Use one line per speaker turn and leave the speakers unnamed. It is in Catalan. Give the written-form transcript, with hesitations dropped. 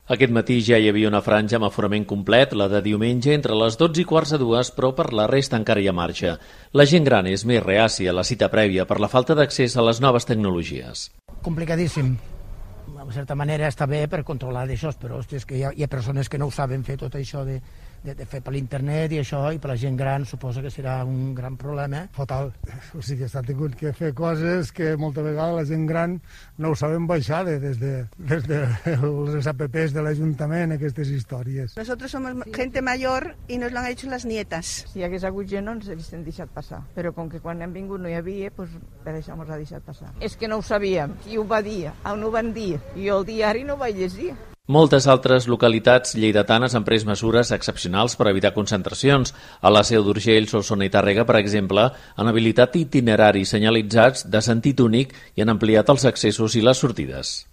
Aquest matí ja hi havia una franja amb aforament complet, la de diumenge, entre les 12:15, però per la resta encara hi ha marxa. La gent gran és més reàcia a la cita prèvia per la falta d'accés a les noves tecnologies.
Complicadíssim. De certa manera està bé per controlar d'això, però hosti, és que hi ha persones que no ho saben fer tot això de fer per l'internet i això, i per la gent gran suposa que serà un gran problema.
Fatal. O sigui, s'ha tingut que fer coses que molta vegada la gent gran no ho saben baixar des de les apps de l'Ajuntament, aquestes històries.
Nosotros somos gente mayor y nos lo han hecho las nietas.
Si hi hagués hagut gent no ens haguessin deixat passar, però com que quan hem vingut no hi havia, doncs per això ens ha deixat passar. És que no ho sabíem, qui ho va dir, on ho van dir, i jo el diari no ho vaig llegir.
Moltes altres localitats lleidatanes han pres mesures excepcionals per evitar concentracions. A la Seu d'Urgell, Solsona i Tàrrega, per exemple, han habilitat itineraris senyalitzats de sentit únic i han ampliat els accessos i les sortides.